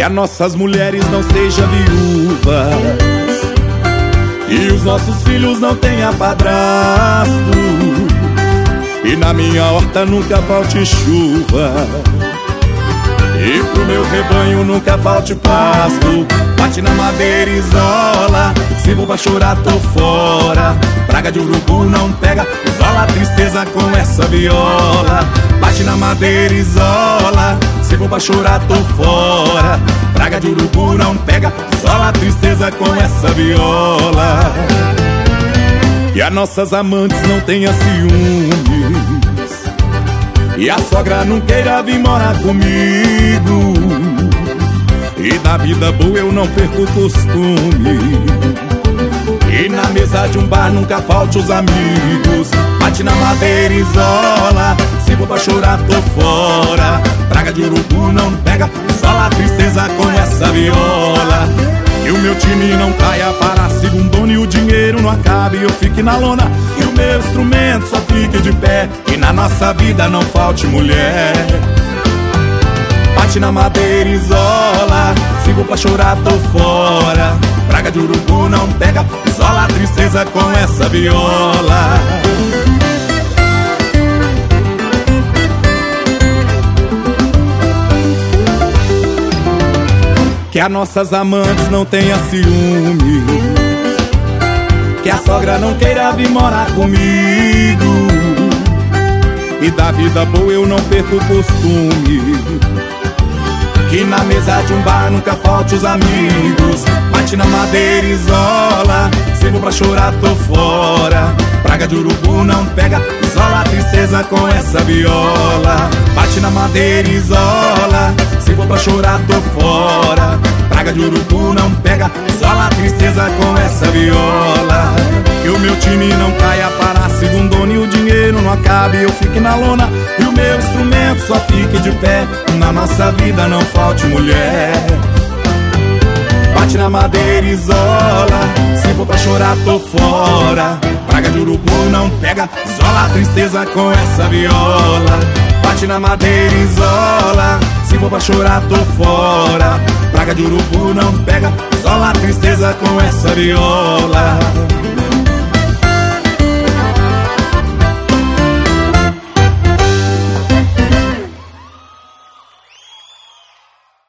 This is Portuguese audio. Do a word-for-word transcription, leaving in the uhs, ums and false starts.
as nossas mulheres não sejam viúvas e os nossos filhos não tenham padrasto, e na minha horta nunca falte chuva, e pro meu rebanho nunca falte pasto. Bate na madeira e isola, se vou pra chorar tô fora. Praga de urubu não pega, isola a tristeza com essa viola. Bate na madeira e isola, se vou pra chorar tô fora. Praga de urubu não pega, isola a tristeza com essa viola. E as nossas amantes não tenham ciúmes, e a sogra não queira vir morar comigo, e na vida boa eu não perco o costume, e na mesa de um bar nunca falte os amigos. Bate na madeira e isola, se vou pra chorar tô fora. Praga de urubu não pega, isola a tristeza com essa viola. E o meu time não caia para segundona, e o dinheiro não acabe e eu fique na lona, e o meu instrumento só fique de pé, e na nossa vida não falte mulher. Bate na madeira e isola, se vou pra chorar tô fora. Praga de urubu não pega, isola a tristeza com essa viola. Que as nossas amantes não tenham ciúmes, que a sogra não queira vir morar comigo, e da vida boa eu não perco o costume, que na mesa de um bar nunca falte os amigos. Bate na madeira e isola, se vou pra chorar tô fora. Praga de urubu não pega, isola a tristeza com essa viola. Bate na madeira e isola, se vou pra chorar tô fora. Praga de urubu não pega, isola a tristeza com essa viola. Que o meu time não caia para a segundona, e o dinheiro não acabe e eu fique na lona, e o meu instrumento só fique de pé, na nossa vida não falte mulher. Bate na madeira e isola, se for pra chorar tô fora. Praga de urubu não pega, isola a tristeza com essa viola. Bate na madeira e isola, se for pra chorar tô fora. Praga de urubu não pega, isola a tristeza com essa viola.